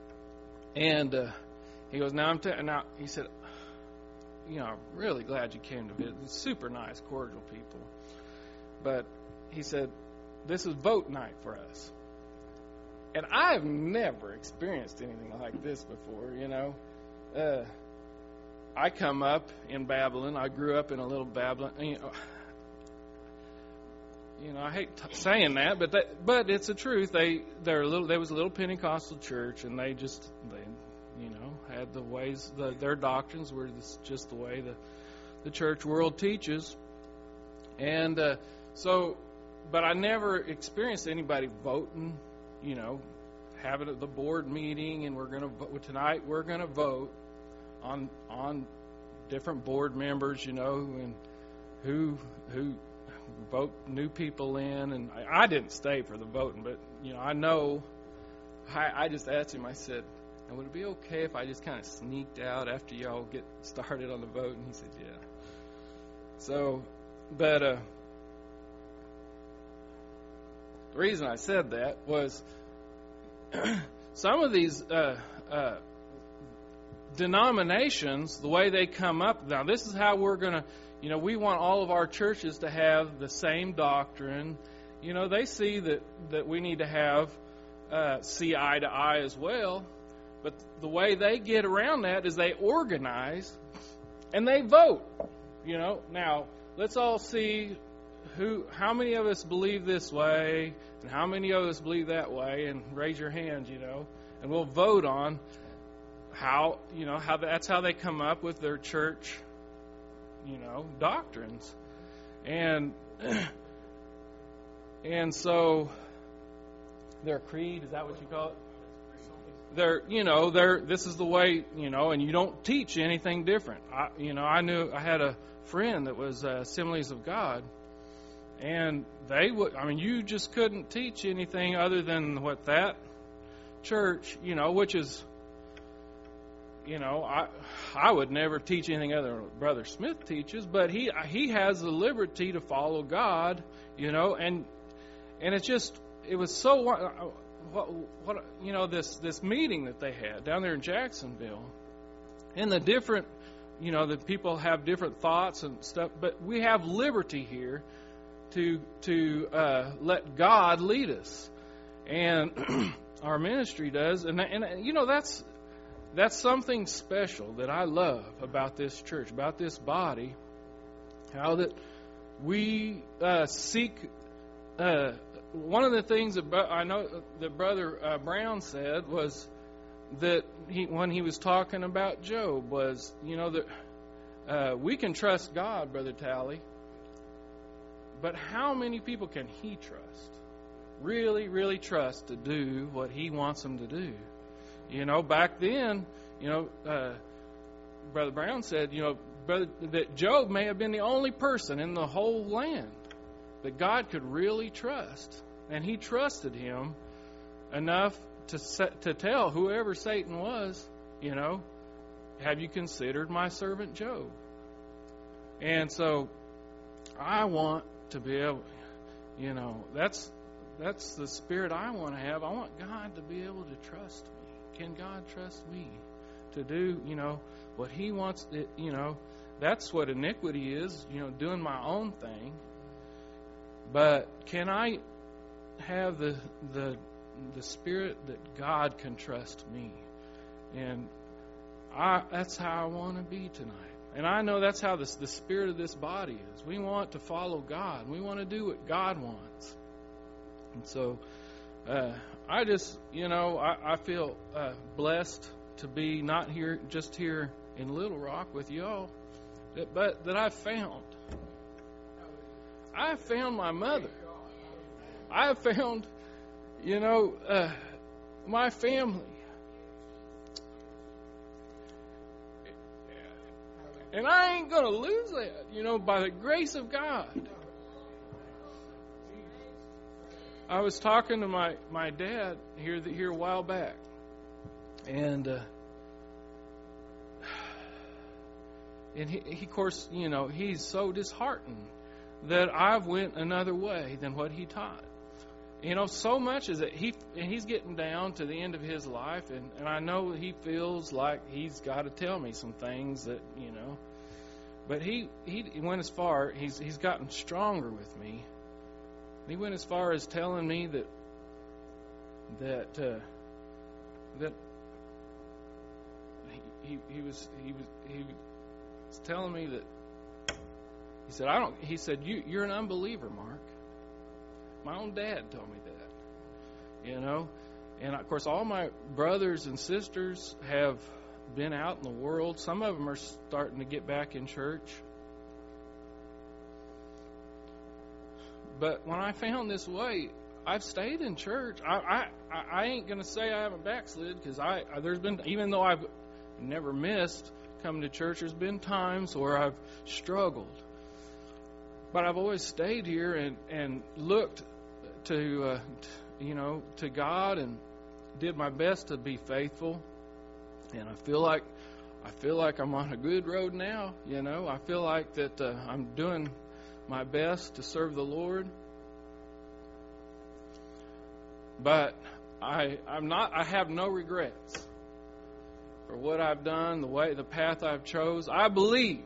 and uh, he goes, "Now I'm t- now," he said, you know, I'm really glad you came to visit. Super nice, cordial people. But he said, this is vote night for us. And I've never experienced anything like this before, you know. Uh, I come up in Babylon. I grew up in a little Babylon. You know, you know I hate t- saying that, but that, but it's the truth. They they're a little. There was a little Pentecostal church, and they just they. You know, had the ways, the, their doctrines were just the way the, the church world teaches. And uh, so, but I never experienced anybody voting, you know, having the board meeting, and we're going to vote. Tonight we're going to vote on on different board members, you know, and who who vote new people in. And I, I didn't stay for the voting, but, you know, I know, I, I just asked him, I said, and would it be okay if I just kind of sneaked out after y'all get started on the vote? And he said, yeah. So, but uh, the reason I said that was some of these uh, uh, denominations, the way they come up, now this is how we're going to, you know, we want all of our churches to have the same doctrine. You know, they see that, that we need to have, uh, see eye to eye as well. But the way they get around that is they organize and they vote. You know, now let's all see who, how many of us believe this way and how many of us believe that way, and raise your hands, you know, and we'll vote on how, you know, how that's how they come up with their church, you know, doctrines. And and so their creed, is that what you call it? They're, you know, they're, this is the way, you know, and you don't teach anything different. I, you know, I knew, I had a friend that was uh, Assemblies of God, and they would, I mean, you just couldn't teach anything other than what that church, you know, which is, you know, I I would never teach anything other than what Brother Smith teaches, but he he has the liberty to follow God, you know, and and it's just it was so what what you know this this meeting that they had down there in Jacksonville, and the different, you know, the people have different thoughts and stuff, but we have liberty here to to uh, let God lead us, and our ministry does, and and you know that's. That's something special that I love about this church, about this body, how that we uh, seek. Uh, one of the things about, I know that Brother uh, Brown said was that he, when he was talking about Job, was, you know, that uh, we can trust God, Brother Tally, but how many people can he trust? Really, really trust to do what he wants them to do? You know, back then, you know, uh, Brother Brown said, you know, brother, that Job may have been the only person in the whole land that God could really trust. And he trusted him enough to set, to tell whoever Satan was, you know, have you considered my servant Job? And so I want to be able, you know, that's that's the spirit I want to have. I want God to be able to trust me. Can God trust me to do, you know, what he wants to, you know, that's what iniquity is, you know, doing my own thing. But can I have the the the spirit that God can trust me? And I that's how I want to be tonight. And I know that's how this, the spirit of this body is. We want to follow God. We want to do what God wants. And so uh I just, you know, I, I feel uh, blessed to be not here, just here in Little Rock with y'all, that, but that I found. I found my mother. I found, you know, uh, my family. And I ain't going to lose that, you know, by the grace of God. I was talking to my, my dad here here a while back, and uh, and he, he, of course, you know, he's so disheartened that I've went another way than what he taught. You know, so much is that he and he's getting down to the end of his life, and, and I know he feels like he's got to tell me some things that, you know, but he he went as far. He's he's gotten stronger with me. He went as far as telling me that that uh, that he, he he was he was he was telling me that he said I don't he said you you're an unbeliever, Mark. My own dad told me that, you know, and of course all my brothers and sisters have been out in the world. Some of them are starting to get back in church. But when I found this way, I've stayed in church. I I, I ain't going to say I haven't backslid, because I, I there's been, even though I've never missed coming to church, there's been times where I've struggled. But I've always stayed here and, and looked to, uh, t- you know, to God, and did my best to be faithful. And I feel like I feel like I'm on a good road now. You know, I feel like that uh, I'm doing my best to serve the Lord. But I I'm not I have no regrets for what I've done, the way the path I've chose. I believe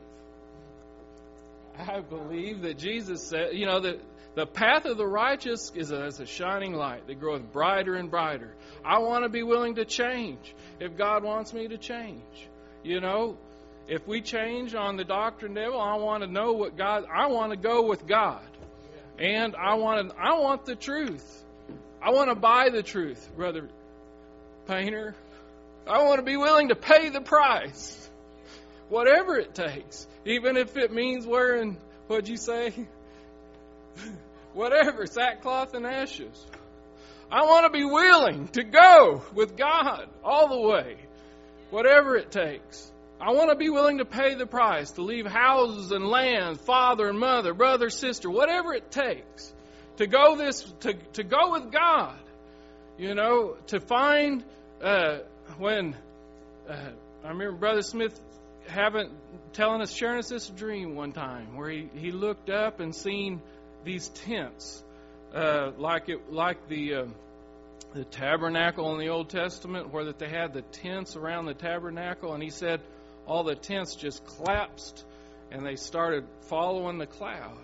I believe that Jesus said, you know, that the path of the righteous is a, is a shining light that groweth brighter and brighter. I want to be willing to change if God wants me to change. You know, if we change on the doctrine devil, I want to know what God, I want to go with God. And I want to, I want the truth. I want to buy the truth, Brother Painter. I want to be willing to pay the price. Whatever it takes. Even if it means wearing, what'd you say? Whatever, sackcloth and ashes. I want to be willing to go with God all the way. Whatever it takes. I want to be willing to pay the price, to leave houses and land, father and mother, brother, sister, whatever it takes. To go this, to, to go with God. You know, to find, uh, when, uh, I remember Brother Smith having telling us, sharing us this dream one time where he, he looked up and seen these tents, uh, like it like the uh, the tabernacle in the Old Testament, where that they had the tents around the tabernacle, and he said all the tents just collapsed and they started following the cloud.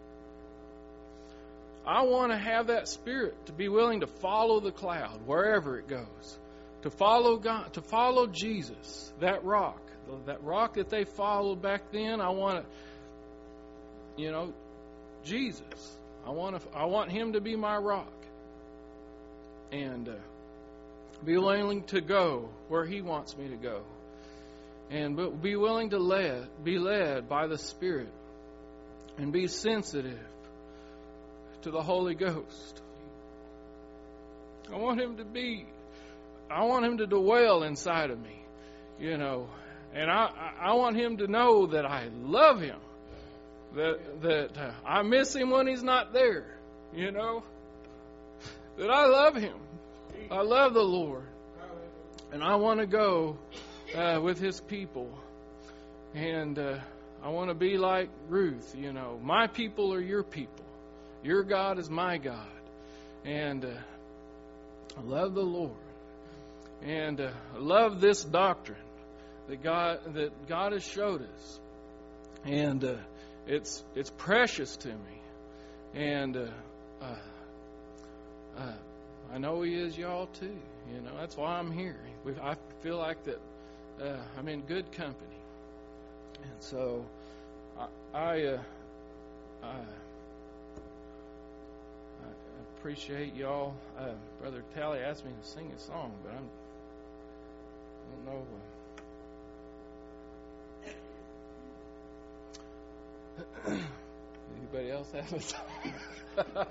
I want to have that spirit, to be willing to follow the cloud wherever it goes, to follow God, to follow Jesus, that rock, that rock that they followed back then. I want to, you know, Jesus. I want to, I want Him to be my rock, and uh, be willing to go where He wants me to go, and be willing to lead, be led by the Spirit, and be sensitive to the Holy Ghost. I want Him to be, I want Him to dwell inside of me, you know, and I, I want Him to know that I love Him, that that uh, I miss Him when He's not there, you know, that I love Him. I love the Lord, and I want to go uh, with His people, and uh, I want to be like Ruth, you know, my people are your people. Your God is my God. And uh, I love the Lord. And uh, I love this doctrine that God that God has showed us. And uh, it's it's precious to me. And uh, uh, uh, I know He is y'all too. You know, that's why I'm here. I feel like that uh, I'm in good company. And so I I, uh, I appreciate y'all. Uh, Brother Tally asked me to sing a song, but I'm, I don't know. Uh, anybody else have a song?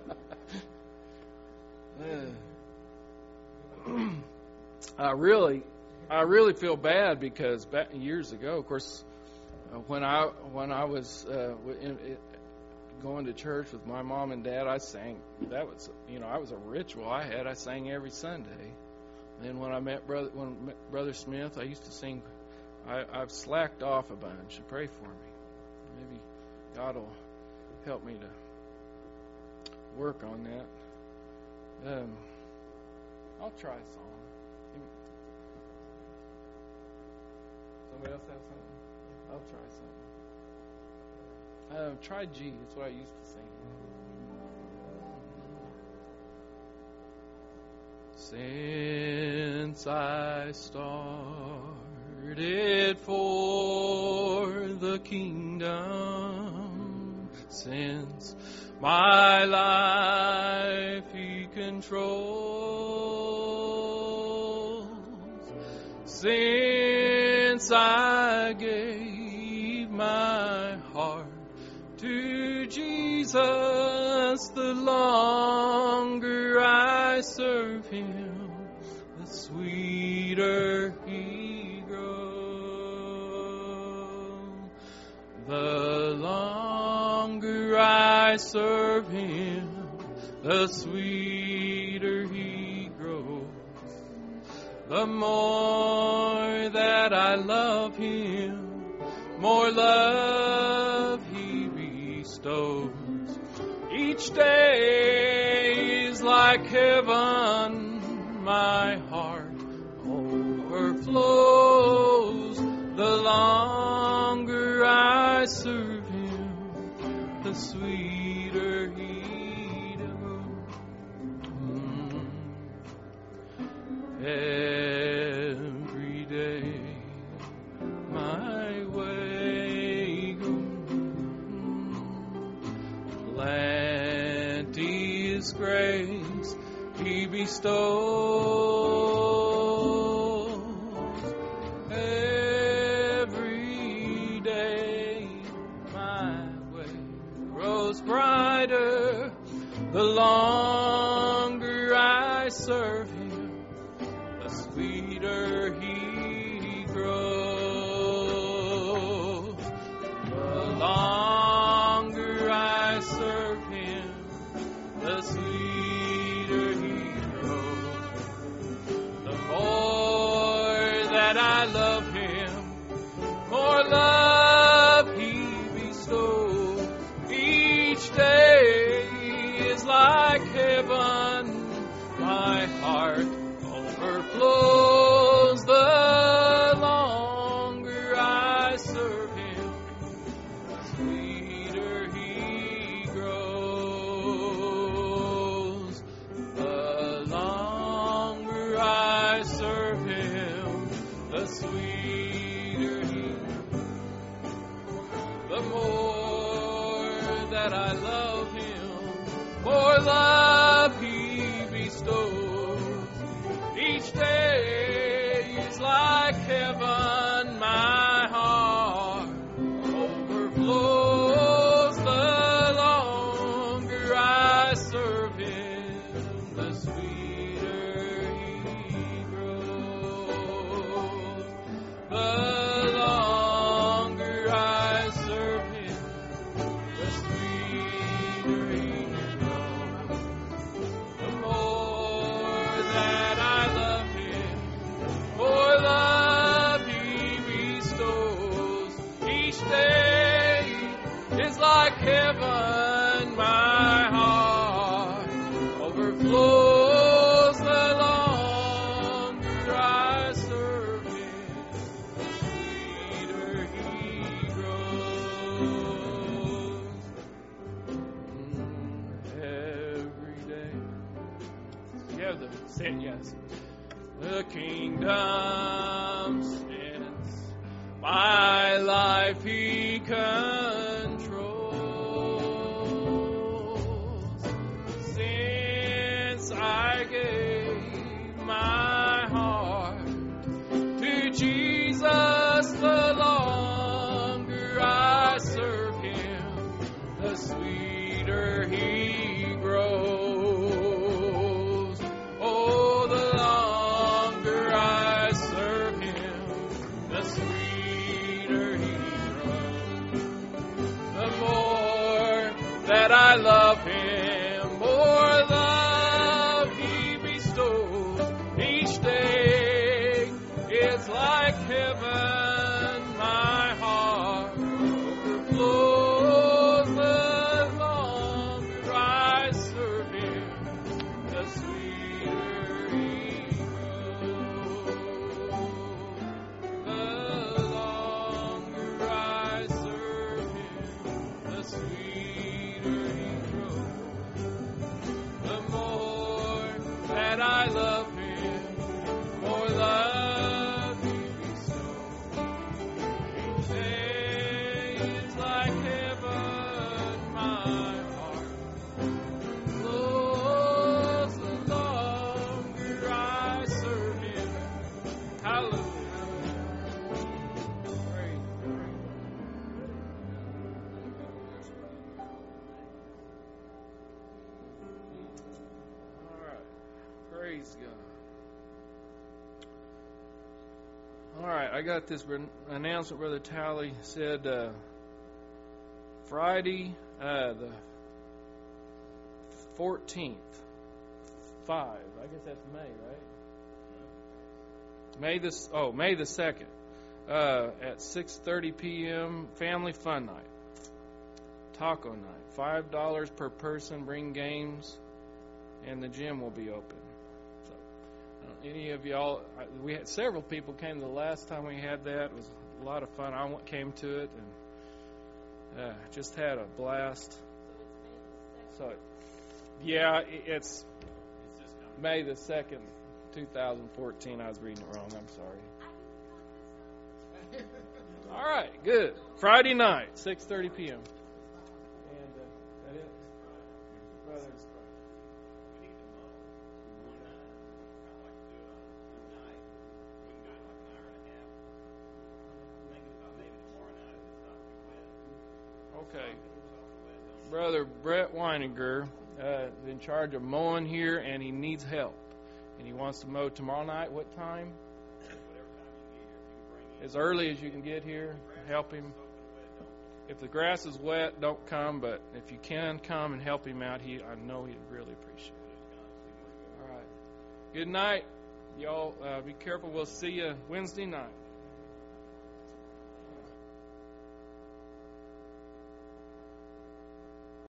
uh, I really, I really feel bad because back years ago, of course, uh, when I when I was uh, in, it, going to church with my mom and dad, I sang. That was, you know, I was a ritual I had. I sang every Sunday. And then when I met brother, when I met Brother Smith, I used to sing. I, I've slacked off a bunch. So pray for me. Maybe God will help me to work on that. Um, I'll try a song. Somebody else have something? I'll try something. Uh, try G. That's what I used to sing. Since I started for the kingdom, since my life He controls, since I gave my heart to Jesus, the longer I serve Him, the sweeter He grows. The longer I serve Him, the sweeter He grows. The more that I love Him, more love He bestows. Each day is like heaven, my heart overflows. The longer I serve Him, the sweeter He does. Every day my way goes, plenty is grace He bestows. Every day my way grows brighter, the longer I serve Him, the sweeter He grows. The longer I serve Him, the sweeter He grows. The more that I love Him, that I love Him, for love He bestows. Each day is like heaven, my heart overflows. The longer I serve Him, the sweeter He grows. The longer I serve Him, the sweeter He grows. The more that I love Him, more love He bestows. Each day is like heaven, my heart overflows. The longer I serve Him, the sweeter He grows. Mm, Every day. You have the say yes. The kingdom since my life He controls. Since I gave my heart to Jesus, the longer I serve Him, the sweeter He grows. Oh, the longer I serve Him, the sweeter He grows. The more that I love Him, more love He bestows. Each day is like heaven, my heart overflows. The longer I serve Him, the sweeter He grows. The longer I serve Him, the sweeter He grows. The more that I love Him, more love He bestows. Each day is like heaven, my heart flows. The longer I serve Him. Hallelujah. Praise, praise. All right. Praise God. All right, I got this re- announcement. Brother Tally said uh, Friday, uh, the fourteenth, five. I guess that's May, right? May this. Oh, May the second, uh, at six thirty p.m. Family Fun Night, Taco Night. Five dollars per person. Bring games, and the gym will be open. So, uh, any of y'all? We had several people came the last time we had that. It was a lot of fun. I went- came to it and uh, just had a blast. So, yeah, it- it's May the second, two thousand fourteen. I was reading it wrong. I'm sorry. All right, good. Friday night, six thirty p.m. And uh, that it, brothers. Okay. Brother Brett Weininger uh, is in charge of mowing here, and he needs help. And he wants to mow tomorrow night. What time? As early as you can get here. Help him. If the grass is wet, don't come. But if you can come and help him out, he I know he'd really appreciate it. All right. Good night. Y'all uh, be careful. We'll see you Wednesday night.